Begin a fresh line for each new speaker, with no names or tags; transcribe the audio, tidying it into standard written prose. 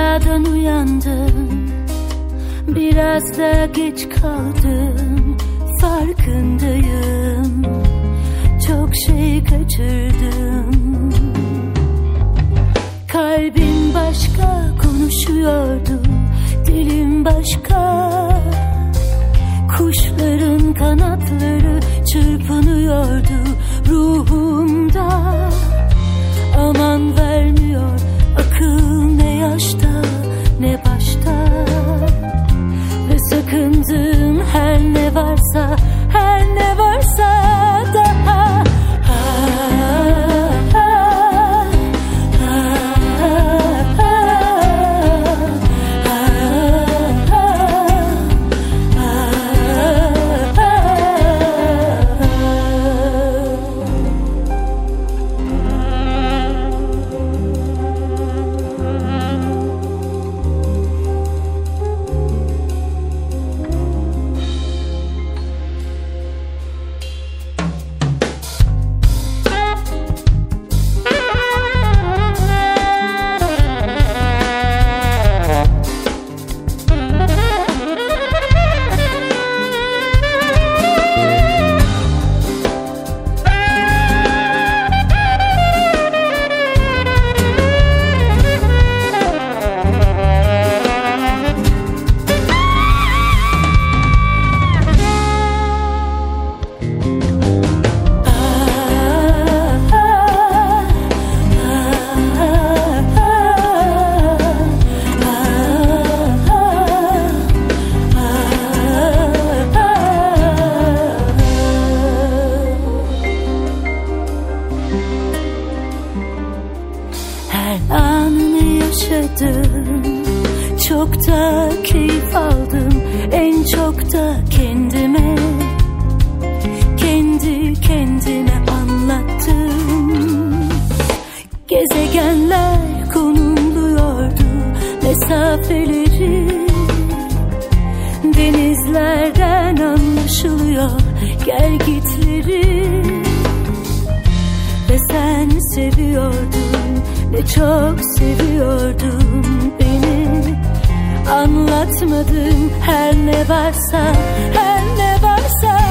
rüyadan uyandım, biraz da geç kaldım, farkındayım, çok şey kaçırdım. Kalbim başka konuşuyordu, dilim başka, kuşların kanatları çırpınıyordu ruhumda. Aman vermiyor akıl, ne yaşta ne başta, ve sakındığım her ne varsa, her ne varsa daha. Anını yaşadım, çok da keyif aldım, en çok da kendime, kendi kendime anlattım. Gezegenler konumluyordu mesafeleri, denizlerden anlaşılıyor gel gitleri. Ve sen seviyordun, ne çok seviyordun beni. Anlatmadım her ne varsa, her ne varsa.